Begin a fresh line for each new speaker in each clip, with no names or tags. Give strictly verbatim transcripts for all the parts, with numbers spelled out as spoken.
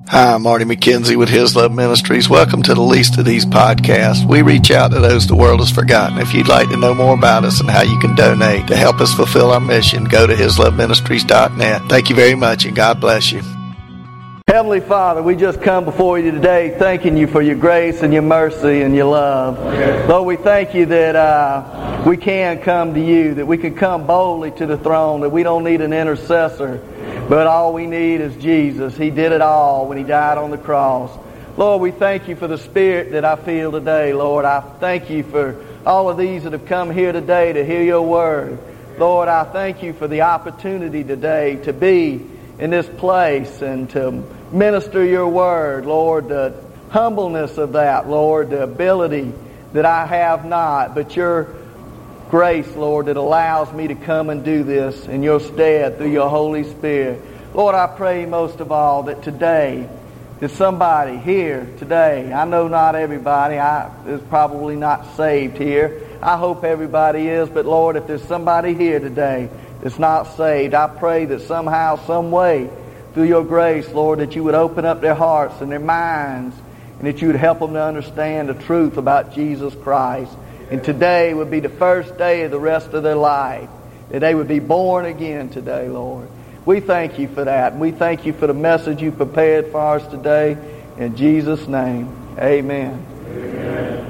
Hi, I'm Marty McKenzie with His Love Ministries. Welcome to the Least of These podcasts. We reach out to those the world has forgotten. If you'd like to know more about us and how you can donate to help us fulfill our mission, go to his love ministries dot net. Thank you very much, and God bless you.
Heavenly Father, we just come before you today thanking you for your grace and your mercy and your love. Yes. Lord, we thank you that uh, we can come to you, that we can come boldly to the throne, that we don't need an intercessor, but all we need is Jesus. He did it all when He died on the cross. Lord, we thank you for the Spirit that I feel today, Lord. I thank you for all of these that have come here today to hear your word. Lord, I thank you for the opportunity today to be in this place and to minister your word, Lord. The humbleness of that, Lord, the ability that I have not, but your grace, Lord, that allows me to come and do this in your stead through your Holy Spirit. Lord, I pray most of all that today, that somebody here today, I know not everybody, I is probably not saved here. I hope everybody is, but Lord, if there's somebody here today that's not saved, I pray that somehow, some way, through your grace, Lord, that you would open up their hearts and their minds, and that you would help them to understand the truth about Jesus Christ. And today would be the first day of the rest of their life, that they would be born again today, Lord. We thank you for that. And we thank you for the message you prepared for us today. In Jesus' name, amen. Amen.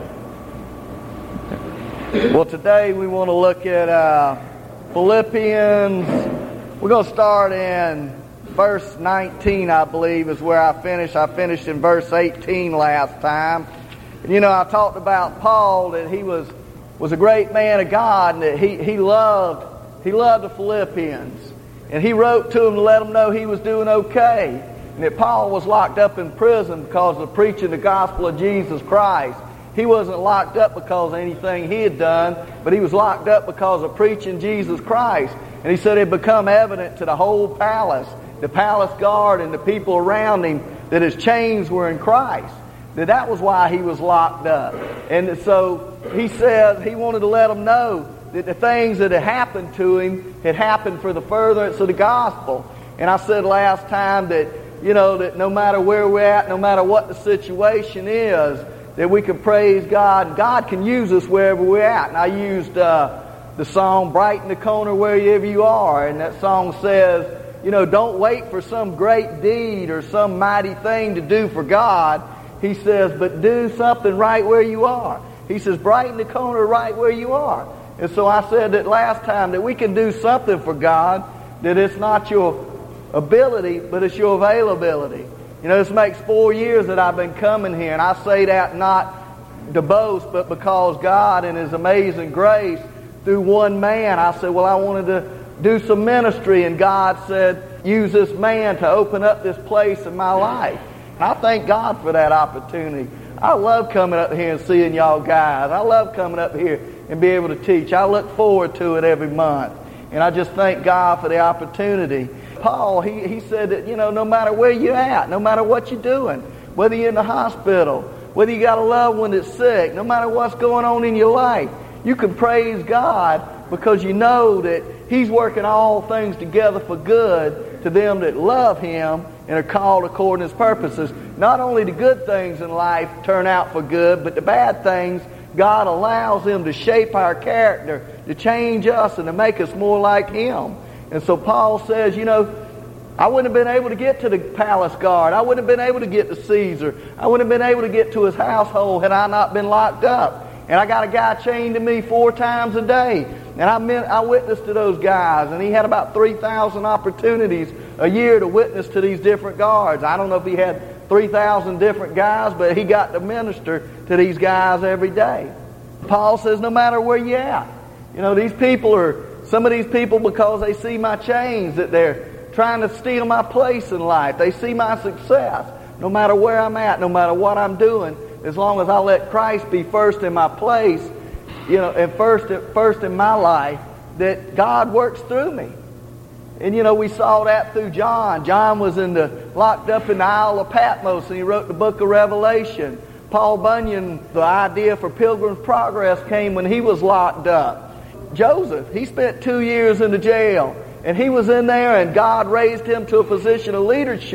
Well, today we want to look at uh, Philippians. We're going to start in verse nineteen, I believe, is where I finished. I finished in verse eighteen last time. You know, I talked about Paul, that he was was a great man of God, and that he, he loved he loved the Philippians. And he wrote to them to let them know he was doing okay. And that Paul was locked up in prison because of preaching the gospel of Jesus Christ. He wasn't locked up because of anything he had done, but he was locked up because of preaching Jesus Christ. And he said it had become evident to the whole palace, the palace guard and the people around him, that his chains were in Christ. That that was why he was locked up. And so he says he wanted to let them know that the things that had happened to him had happened for the furtherance of the gospel. And I said last time that, you know, that no matter where we're at, no matter what the situation is, that we can praise God. God can use us wherever we're at. And I used uh, the song, Brighten the Corner Wherever You Are. And that song says, you know, don't wait for some great deed or some mighty thing to do for God. He says, but do something right where you are. He says, brighten the corner right where you are. And so I said that last time, that we can do something for God, that it's not your ability, but it's your availability. You know, this makes four years that I've been coming here, and I say that not to boast, but because God in His amazing grace, through one man, I said, well, I wanted to do some ministry, and God said, use this man to open up this place in my life. And I thank God for that opportunity. I love coming up here and seeing y'all guys. I love coming up here and be able to teach. I look forward to it every month. And I just thank God for the opportunity. Paul, he, he said that, you know, no matter where you're at, no matter what you're doing, whether you're in the hospital, whether you got a loved one that's sick, no matter what's going on in your life, you can praise God because you know that He's working all things together for good to them that love Him and are called according to His purposes. Not only the good things in life turn out for good, but the bad things, God allows them to shape our character, to change us and to make us more like Him. And so Paul says, you know, I wouldn't have been able to get to the palace guard. I wouldn't have been able to get to Caesar. I wouldn't have been able to get to his household had I not been locked up. And I got a guy chained to me four times a day. And I meant, I witnessed to those guys. And he had about three thousand opportunities a year to witness to these different guards. I don't know if he had three thousand different guys, but he got to minister to these guys every day. Paul says, no matter where you're at. You know, these people are, some of these people, because they see my chains, that they're trying to steal my place in life. They see my success. No matter where I'm at, no matter what I'm doing, as long as I let Christ be first in my place, you know, and first, first in my life, that God works through me. And you know, we saw that through John. John was in the locked up in the Isle of Patmos, and he wrote the book of Revelation. Paul Bunyan, the idea for Pilgrim's Progress came when he was locked up. Joseph, he spent two years in the jail, and he was in there, and God raised him to a position of leadership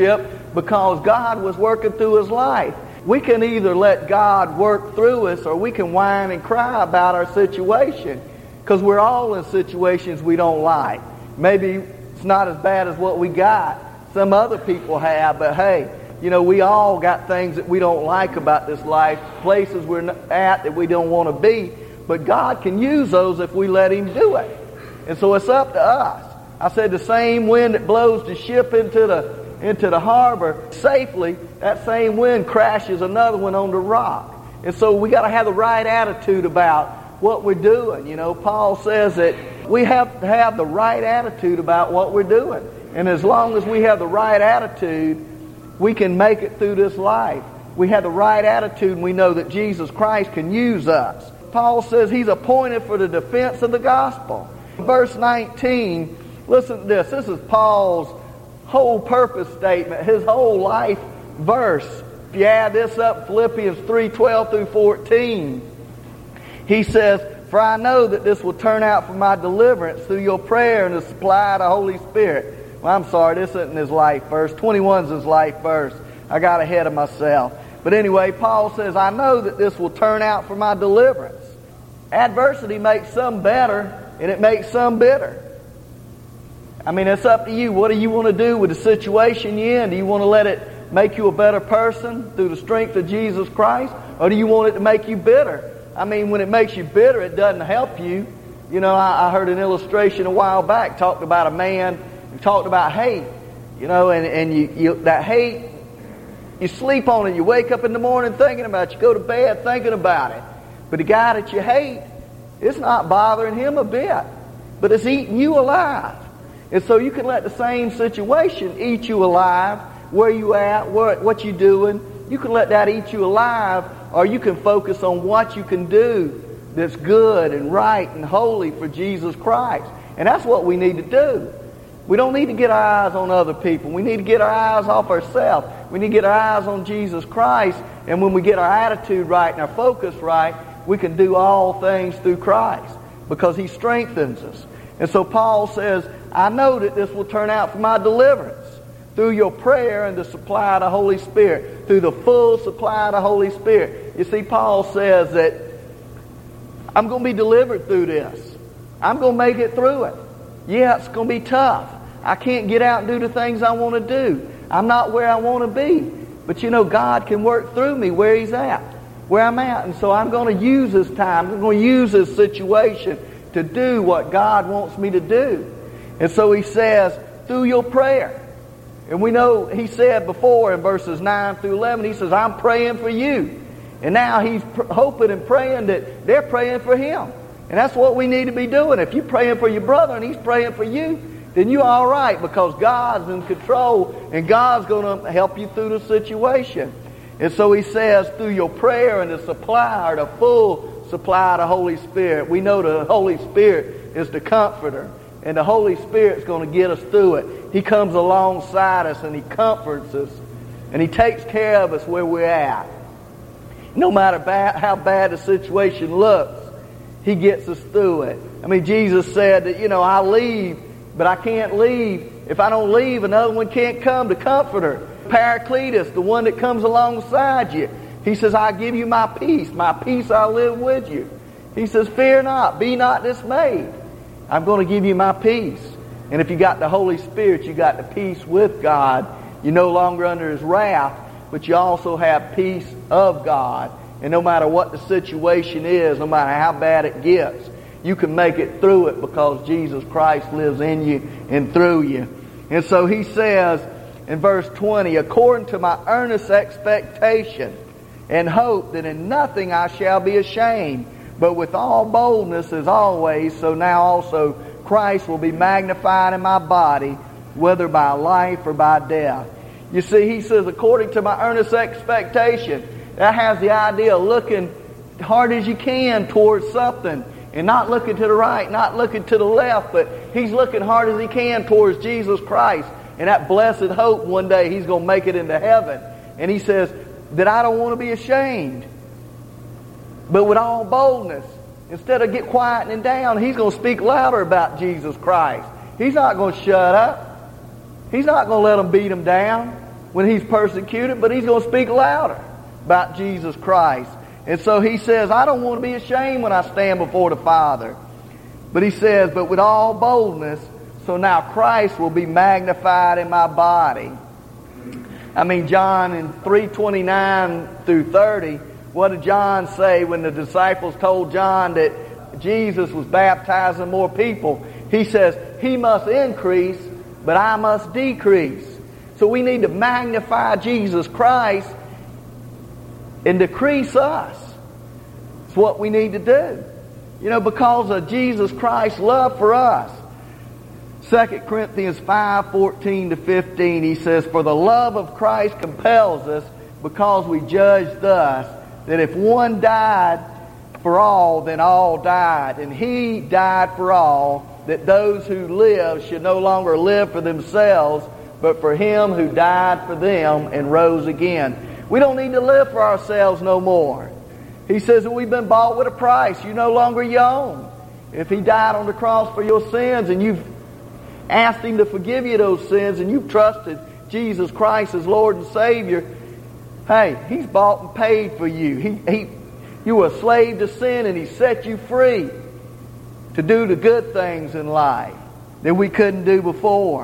because God was working through his life. We can either let God work through us, or we can whine and cry about our situation, because we're all in situations we don't like. Maybe it's not as bad as what we got. Some other people have, but hey, you know, we all got things that we don't like about this life, places we're at that we don't want to be, but God can use those if we let him do it. And so it's up to us. I said the same wind that blows the ship into the into the harbor safely, that same wind crashes another one on the rock. And so we got to have the right attitude about what we're doing. You know, Paul says that we have to have the right attitude about what we're doing. And as long as we have the right attitude, we can make it through this life. We have the right attitude, and we know that Jesus Christ can use us. Paul says he's appointed for the defense of the gospel. Verse nineteen, listen to this. This is Paul's whole purpose statement, his whole life verse. If you add this up, Philippians three twelve through fourteen, he says, "For I know that this will turn out for my deliverance through your prayer and the supply of the Holy Spirit." Well, I'm sorry, this isn't his life verse. twenty-one is his life verse. I got ahead of myself. But anyway, Paul says, "I know that this will turn out for my deliverance." Adversity makes some better, and it makes some bitter. I mean, it's up to you. What do you want to do with the situation you're in? Do you want to let it make you a better person through the strength of Jesus Christ? Or do you want it to make you bitter? I mean, when it makes you bitter, it doesn't help you. You know, I, I heard an illustration a while back, talked about a man who talked about hate. You know, and, and you, you that hate, you sleep on it. You wake up in the morning thinking about it. You go to bed thinking about it. But the guy that you hate, it's not bothering him a bit. But it's eating you alive. And so you can let the same situation eat you alive, where you at, where, what you doing. You can let that eat you alive, or you can focus on what you can do that's good and right and holy for Jesus Christ. And that's what we need to do. We don't need to get our eyes on other people. We need to get our eyes off ourselves. We need to get our eyes on Jesus Christ. And when we get our attitude right and our focus right, we can do all things through Christ, because he strengthens us. And so Paul says, "I know that this will turn out for my deliverance through your prayer and the supply of the Holy Spirit," through the full supply of the Holy Spirit. You see, Paul says that I'm going to be delivered through this. I'm going to make it through it. Yeah, it's going to be tough. I can't get out and do the things I want to do. I'm not where I want to be. But you know, God can work through me where he's at, where I'm at. And so I'm going to use this time. I'm going to use this situation to do what God wants me to do. And so he says, through your prayer. And we know he said before in verses nine through eleven, he says, "I'm praying for you." And now he's pr- hoping and praying that they're praying for him. And that's what we need to be doing. If you're praying for your brother and he's praying for you, then you're all right, because God's in control and God's going to help you through the situation. And so he says, through your prayer and the supply, or the full supply of the Holy Spirit. We know the Holy Spirit is the comforter, and the Holy Spirit's going to get us through it. He comes alongside us and he comforts us, and he takes care of us where we're at. No matter bad, how bad the situation looks, he gets us through it. I mean, Jesus said that, you know, I leave, but I can't leave. If I don't leave, another one can't come, the comforter. Paracletus, the one that comes alongside you. He says, "I give you my peace. My peace I live with you." He says, "Fear not, be not dismayed. I'm going to give you my peace." And if you got the Holy Spirit, you got the peace with God. You're no longer under his wrath, but you also have peace of God. And no matter what the situation is, no matter how bad it gets, you can make it through it, because Jesus Christ lives in you and through you. And so he says in verse twenty, "According to my earnest expectation and hope that in nothing I shall be ashamed, but with all boldness as always, so now also Christ will be magnified in my body, whether by life or by death." You see, he says, according to my earnest expectation. That has the idea of looking hard as you can towards something, and not looking to the right, not looking to the left, but he's looking hard as he can towards Jesus Christ. And that blessed hope one day he's going to make it into heaven. And he says that I don't want to be ashamed, but with all boldness. Instead of get quieting down, he's going to speak louder about Jesus Christ. He's not going to shut up. He's not going to let them beat him down. when he's persecuted, but he's going to speak louder about Jesus Christ. And so he says, I don't want to be ashamed when I stand before the Father. But he says, but with all boldness, so now Christ will be magnified in my body. I mean, John in three twenty-nine through thirty, what did John say when the disciples told John that Jesus was baptizing more people? He says, he must increase, but I must decrease. So we need to magnify Jesus Christ and decrease us. It's what we need to do. You know, because of Jesus Christ's love for us. Second Corinthians five fourteen to fifteen, he says, for the love of Christ compels us, because we judge thus, that if one died for all, then all died. And he died for all, that those who live should no longer live for themselves, but for him who died for them and rose again. We don't need to live for ourselves no more. He says that we've been bought with a price. You're no longer your own. If he died on the cross for your sins and you've asked him to forgive you those sins and you've trusted Jesus Christ as Lord and Savior, hey, he's bought and paid for you. He, he, you were a slave to sin and he set you free to do the good things in life that we couldn't do before.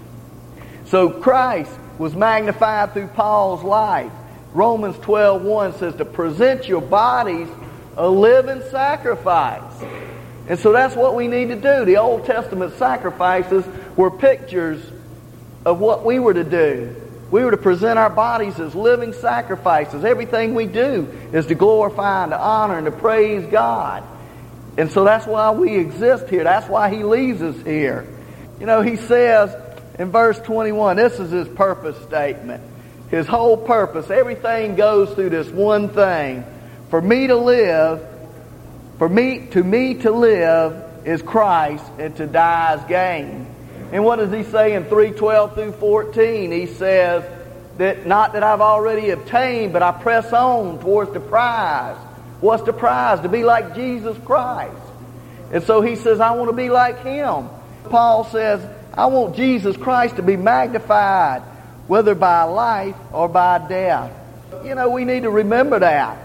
So Christ was magnified through Paul's life. Romans twelve one says to present your bodies a living sacrifice. And so that's what we need to do. The Old Testament sacrifices were pictures of what we were to do. We were to present our bodies as living sacrifices. Everything we do is to glorify and to honor and to praise God. And so that's why we exist here. That's why he leaves us here. You know, he says in verse twenty-one, this is his purpose statement. His whole purpose, everything goes through this one thing. For me to live, for me, to me to live is Christ, and to die is gain. And what does he say in three twelve through fourteen? He says that not that I've already obtained, but I press on towards the prize. What's the prize? To be like Jesus Christ. And so he says, I want to be like him. Paul says, I want Jesus Christ to be magnified, whether by life or by death. You know, we need to remember that.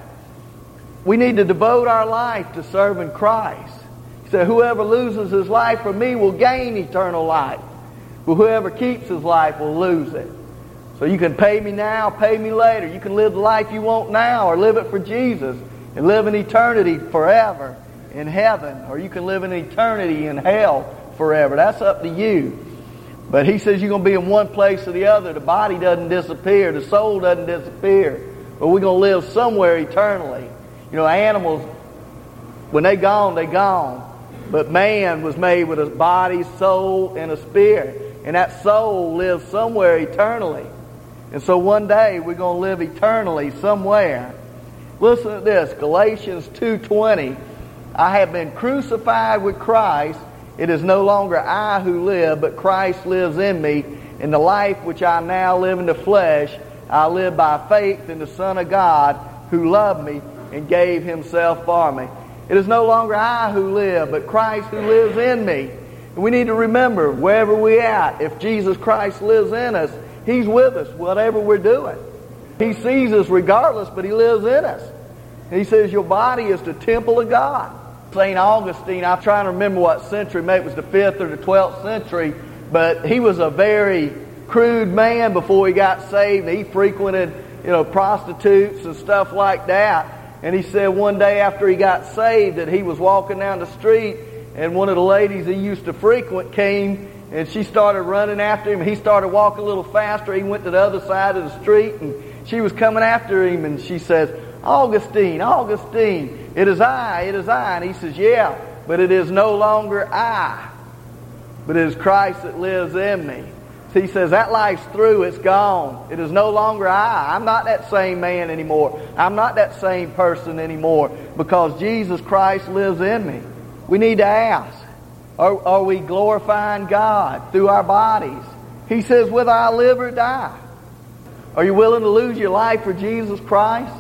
We need to devote our life to serving Christ. He said, whoever loses his life for me will gain eternal life. But whoever keeps his life will lose it. So you can pay me now, pay me later. You can live the life you want now or live it for Jesus and live in eternity forever in heaven. Or you can live in eternity in hell forever. That's up to you. But he says you're going to be in one place or the other. The body doesn't disappear. The soul doesn't disappear. But we're going to live somewhere eternally. You know, animals, when they gone, they gone. But man was made with a body, soul, and a spirit. And that soul lives somewhere eternally. And so one day we're going to live eternally somewhere. Listen to this, Galatians two twenty. I have been crucified with Christ. It is no longer I who live, but Christ lives in me. In the life which I now live in the flesh, I live by faith in the Son of God who loved me and gave himself for me. It is no longer I who live, but Christ who lives in me. And we need to remember, wherever we're at, if Jesus Christ lives in us, he's with us, whatever we're doing. He sees us regardless, but he lives in us. And he says your body is the temple of God. Saint Augustine, I'm trying to remember what century, maybe it was the fifth or the twelfth century, but he was a very crude man before he got saved. He frequented, you know, prostitutes and stuff like that. And he said one day after he got saved that he was walking down the street and one of the ladies he used to frequent came and she started running after him. He started walking a little faster. He went to the other side of the street and she was coming after him and she says, Augustine, Augustine, it is I, it is I. And he says, yeah, but it is no longer I, but it is Christ that lives in me. So he says, that life's through, it's gone. It is no longer I. I'm not that same man anymore. I'm not that same person anymore because Jesus Christ lives in me. We need to ask, are, are we glorifying God through our bodies? He says, whether I live or die. Are you willing to lose your life for Jesus Christ?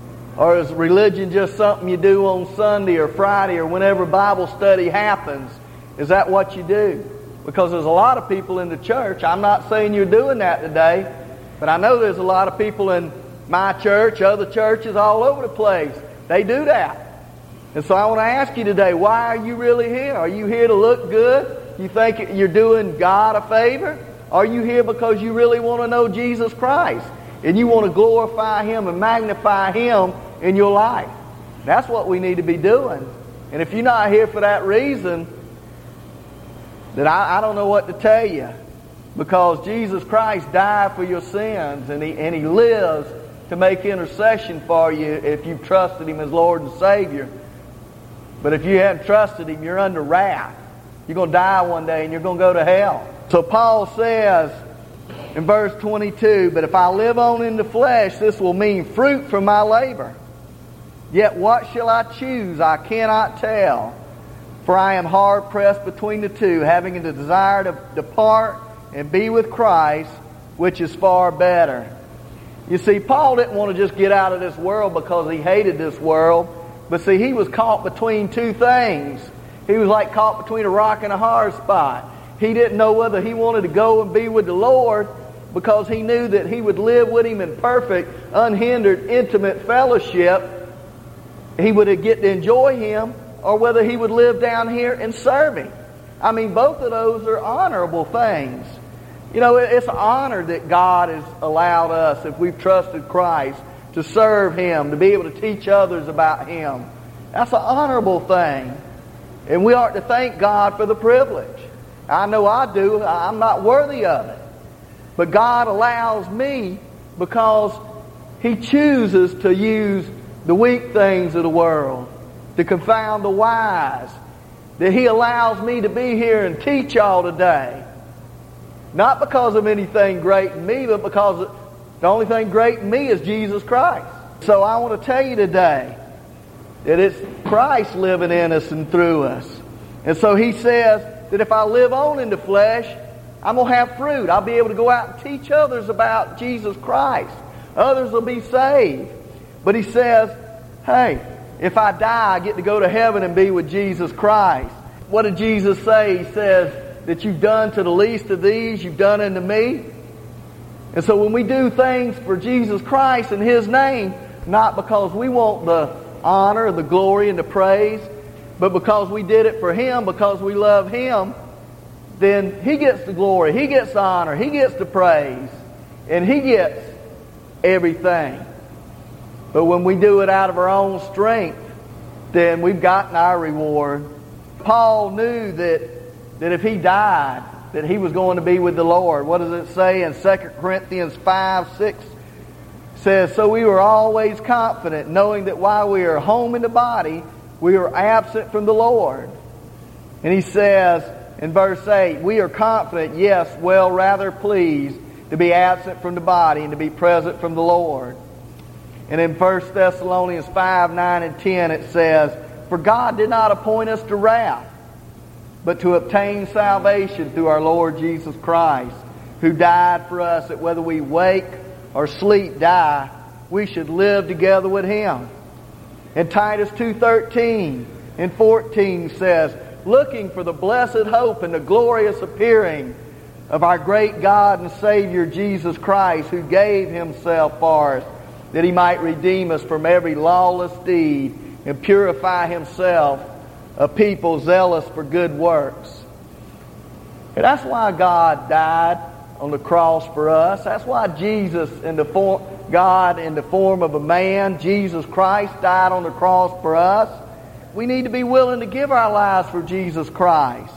Or is religion just something you do on Sunday or Friday or whenever Bible study happens? Is that what you do? Because there's a lot of people in the church, I'm not saying you're doing that today, But I know there's a lot of people in my church, other churches all over the place. They do that. And so I want to ask you today, why are you really here? Are you here to look good? You think you're doing God a favor? Are you here because you really want to know Jesus Christ? And you want to glorify Him and magnify Him in your life? That's what we need to be doing. And if you're not here for that reason, then I, I don't know what to tell you. Because Jesus Christ died for your sins, and He, and He lives to make intercession for you if you've trusted Him as Lord and Savior. But if you haven't trusted Him, you're under wrath. You're going to die one day and you're going to go to hell. So Paul says in verse twenty-two, but if I live on in the flesh, this will mean fruit from my labor. Yet what shall I choose? I cannot tell. For I am hard pressed between the two, having the desire to depart and be with Christ, which is far better. You see, Paul didn't want to just get out of this world because he hated this world. But see, he was caught between two things. He was like caught between a rock and a hard spot. He didn't know whether he wanted to go and be with the Lord because he knew that he would live with Him in perfect, unhindered, intimate fellowship. He would get to enjoy Him, or whether he would live down here and serve Him. I mean, both of those are honorable things. You know, it's an honor that God has allowed us, if we've trusted Christ, to serve Him, to be able to teach others about Him. That's an honorable thing. And we ought to thank God for the privilege. I know I do. I'm not worthy of it. But God allows me because He chooses to use the weak things of the world to confound the wise. That He allows me to be here and teach y'all today. Not because of anything great in me, but because the only thing great in me is Jesus Christ. So I want to tell you today that it's Christ living in us and through us. And so He says that if I live on in the flesh, I'm going to have fruit. I'll be able to go out and teach others about Jesus Christ. Others will be saved. But He says, hey, if I die, I get to go to heaven and be with Jesus Christ. What did Jesus say? He says that you've done to the least of these, you've done unto me. And so when we do things for Jesus Christ in His name, not because we want the honor, the glory, and the praise, but because we did it for Him, because we love Him, then He gets the glory, He gets the honor, He gets the praise, and He gets everything. But when we do it out of our own strength, then we've gotten our reward. Paul knew that, that if he died, that he was going to be with the Lord. What does it say in Second Corinthians five six? It says, so we were always confident, knowing that while we are home in the body, we are absent from the Lord. And he says in verse eight, we are confident, yes, well, rather pleased to be absent from the body and to be present from the Lord. And in First Thessalonians five, nine, and ten it says, for God did not appoint us to wrath, but to obtain salvation through our Lord Jesus Christ, who died for us, that whether we wake or sleep, die, we should live together with Him. And Titus two thirteen and fourteen says, looking for the blessed hope and the glorious appearing of our great God and Savior Jesus Christ, who gave Himself for us, that He might redeem us from every lawless deed and purify Himself a people zealous for good works. And that's why God died on the cross for us. That's why Jesus, in the form, God in the form of a man, Jesus Christ, died on the cross for us. We need to be willing to give our lives for Jesus Christ.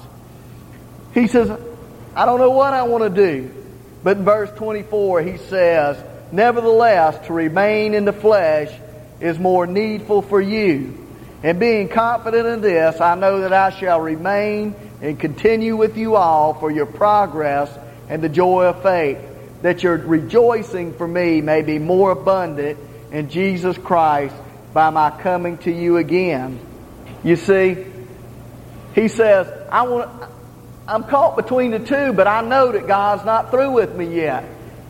He says, I don't know what I want to do. But in verse twenty-four, He says, nevertheless, to remain in the flesh is more needful for you. And being confident in this, I know that I shall remain and continue with you all for your progress and the joy of faith, that your rejoicing for me may be more abundant in Jesus Christ by my coming to you again. You see, he says, I want, I'm caught between the two, but I know that God's not through with me yet.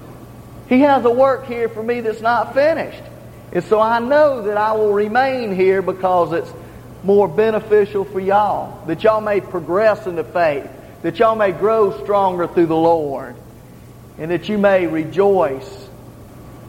He has a work here for me that's not finished. And so I know that I will remain here because it's more beneficial for y'all, that y'all may progress in the faith, that y'all may grow stronger through the Lord, and that you may rejoice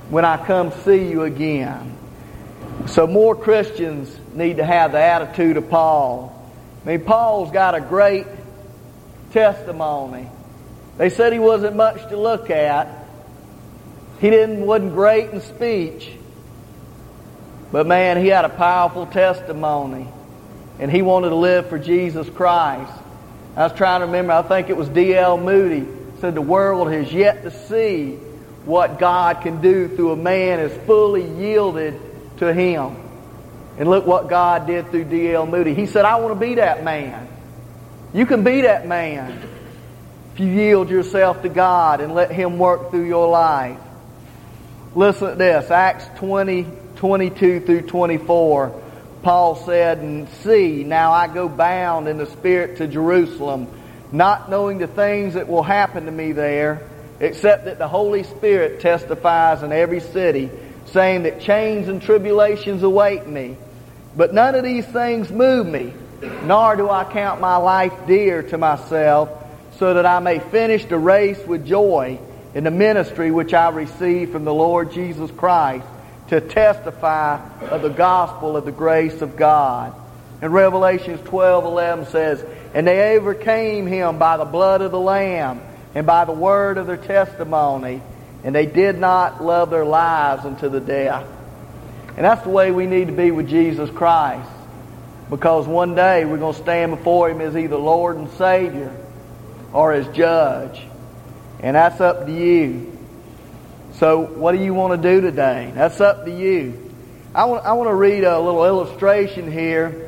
when I come see you again. So more Christians need to have the attitude of Paul. I mean, Paul's got a great testimony. They said he wasn't much to look at. He didn't wasn't great in speech. But man, he had a powerful testimony. And he wanted to live for Jesus Christ. I was trying to remember, I think it was D L Moody said the world has yet to see what God can do through a man as fully yielded to Him. And look what God did through D L Moody. He said, I want to be that man. You can be that man if you yield yourself to God and let Him work through your life. Listen to this, Acts twenty, twenty-two through twenty-four. Paul said, and see, now I go bound in the Spirit to Jerusalem, not knowing the things that will happen to me there, except that the Holy Spirit testifies in every city, saying that chains and tribulations await me. But none of these things move me, nor do I count my life dear to myself, so that I may finish the race with joy in the ministry which I received from the Lord Jesus Christ, to testify of the gospel of the grace of God. And Revelation twelve eleven says, and they overcame him by the blood of the Lamb and by the word of their testimony, and they did not love their lives unto the death. And that's the way we need to be with Jesus Christ. Because one day we're going to stand before Him as either Lord and Savior or as Judge. And that's up to you. So what do you want to do today? That's up to you. I want, I want to read a little illustration here.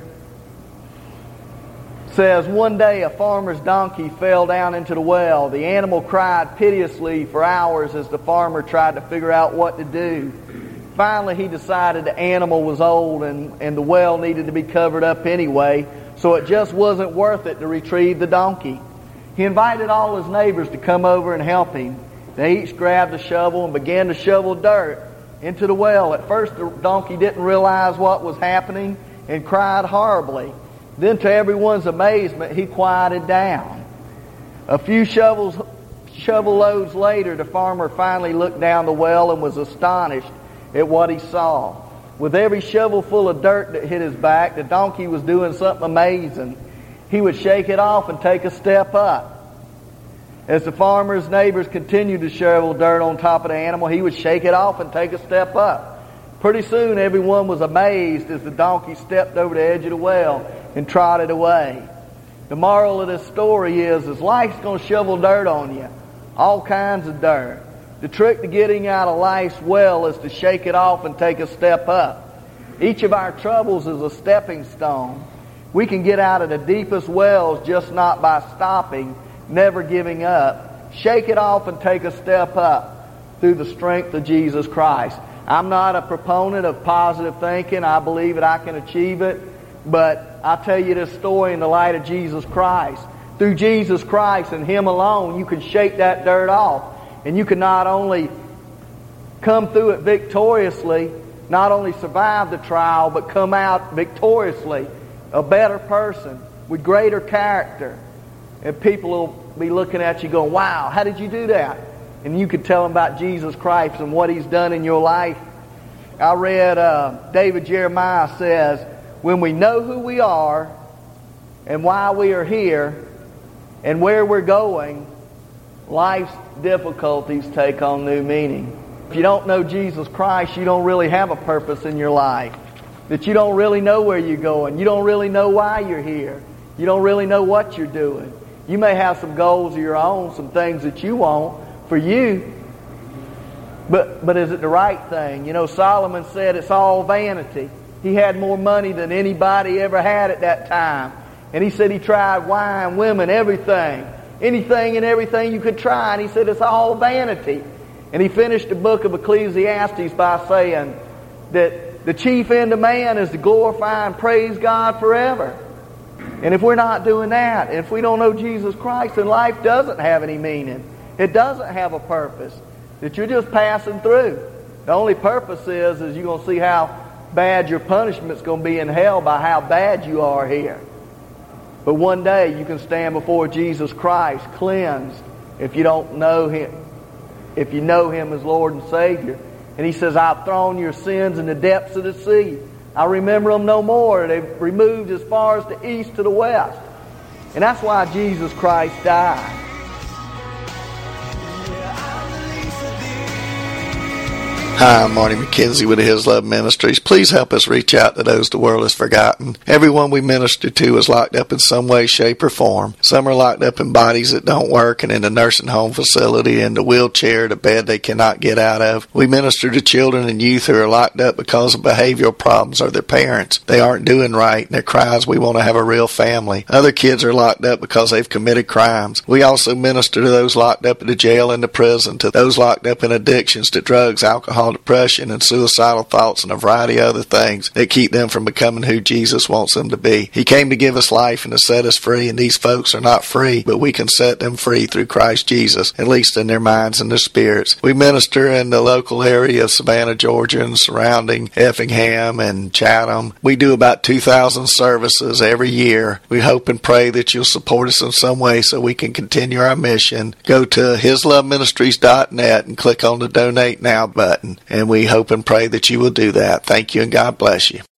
It says, one day a farmer's donkey fell down into the well. The animal cried piteously for hours as the farmer tried to figure out what to do. Finally, he decided the animal was old and, and the well needed to be covered up anyway, so it just wasn't worth it to retrieve the donkey. He invited all his neighbors to come over and help him. They each grabbed a shovel and began to shovel dirt into the well. At first, the donkey didn't realize what was happening and cried horribly. Then, to everyone's amazement, he quieted down. A few shovels, shovel loads later, the farmer finally looked down the well and was astonished at what he saw. With every shovel full of dirt that hit his back, the donkey was doing something amazing. He would shake it off and take a step up. As the farmer's neighbors continued to shovel dirt on top of the animal, he would shake it off and take a step up. Pretty soon everyone was amazed as the donkey stepped over the edge of the well and trotted away. The moral of this story is, is life's going to shovel dirt on you. All kinds of dirt. The trick to getting out of life's well is to shake it off and take a step up. Each of our troubles is a stepping stone. We can get out of the deepest wells just not by stopping, never giving up. Shake it off and take a step up through the strength of Jesus Christ. I'm not a proponent of positive thinking. I believe that I can achieve it. But I'll tell you this story in the light of Jesus Christ. Through Jesus Christ and Him alone, you can shake that dirt off. And you can not only come through it victoriously, not only survive the trial, but come out victoriously, a better person with greater character. And people will be looking at you going, wow, how did you do that? And you could tell them about Jesus Christ and what He's done in your life. I read uh, David Jeremiah says, when we know who we are and why we are here and where we're going, life's difficulties take on new meaning. If you don't know Jesus Christ, you don't really have a purpose in your life. That you don't really know where you're going. You don't really know why you're here. You don't really know what you're doing. You may have some goals of your own, some things that you want for you. But but is it the right thing? You know, Solomon said it's all vanity. He had more money than anybody ever had at that time. And he said he tried wine, women, everything. Anything and everything you could try. And he said it's all vanity. And he finished the book of Ecclesiastes by saying that the chief end of man is to glorify and praise God forever. And if we're not doing that, if we don't know Jesus Christ, then life doesn't have any meaning. It doesn't have a purpose. That you're just passing through. The only purpose is, is you're going to see how bad your punishment's going to be in hell by how bad you are here. But one day you can stand before Jesus Christ cleansed if you don't know Him. If you know Him as Lord and Savior, And he says, I've thrown your sins in the depths of the sea. I remember them no more. They've removed as far as the east to the west. And that's why Jesus Christ died.
Hi, I'm Marty McKenzie with His Love Ministries. Please help us reach out to those the world has forgotten. Everyone we minister to is locked up in some way, shape, or form. Some are locked up in bodies that don't work and in a nursing home facility, in the wheelchair, the bed they cannot get out of. We minister to children and youth who are locked up because of behavioral problems or their parents. They aren't doing right, and their cries, we want to have a real family. Other kids are locked up because they've committed crimes. We also minister to those locked up in the jail and the prison, to those locked up in addictions to drugs, alcohol, depression, and suicidal thoughts, and a variety of other things that keep them from becoming who Jesus wants them to be. He came to give us life and to set us free, and these folks are not free, but we can set them free through Christ Jesus, at least in their minds and their spirits. We minister in the local area of Savannah, Georgia, and surrounding Effingham and Chatham. We do about two thousand services every year. We hope and pray that you'll support us in some way so we can continue our mission. Go to his love ministries dot net and click on the Donate Now button. And we hope and pray that you will do that. Thank you, and God bless you.